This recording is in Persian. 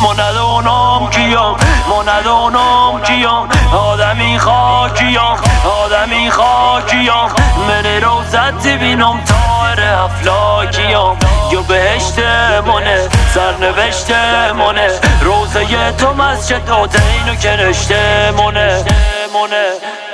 ما ندونم کیم ما ندونم کیم آدمی خاکیم آدمی خاکیم من روزت بینم تار افلاکیم یا بهشت منه سرنوشت منه روزه تو مسجد و دین و کنشت منه